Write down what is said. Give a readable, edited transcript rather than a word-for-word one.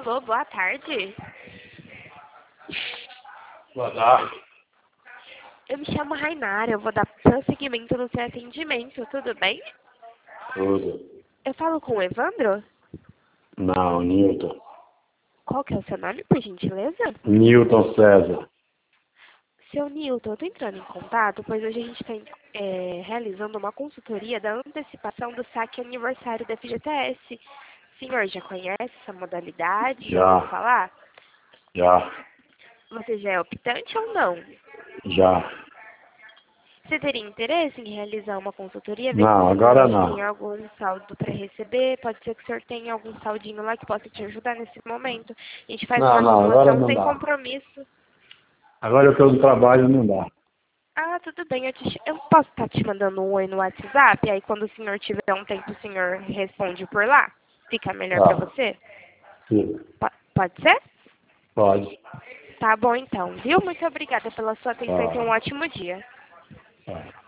Alô, boa tarde. Boa tarde. Eu me chamo Rainara, eu vou dar prosseguimento no seu atendimento, tudo bem? Tudo. Eu falo com o Evandro? Não, Newton. Qual que é o seu nome, por gentileza? Newton César. Seu Nilton, eu tô entrando em contato, pois hoje a gente está realizando uma consultoria da antecipação do saque aniversário da FGTS. O senhor já conhece essa modalidade? Já ouviu falar? Já. Você já é optante ou não? Já. Você teria interesse em realizar uma consultoria? Ver Não, se o agora senhor não. tem algum saldo para receber. Pode ser que o senhor tenha algum saldinho lá que possa te ajudar nesse momento. A gente faz uma Não, agora simulação não sem dá. compromisso. Agora eu estou no trabalho, não dá. Ah, tudo bem. Eu posso estar te mandando um oi no WhatsApp? Aí quando o senhor tiver um tempo, o senhor responde por lá? Fica melhor para Tá. você? Sim. Pode ser? Pode. Tá bom então, viu? Muito obrigada pela sua atenção e tenha um Tá. ótimo dia. Tá.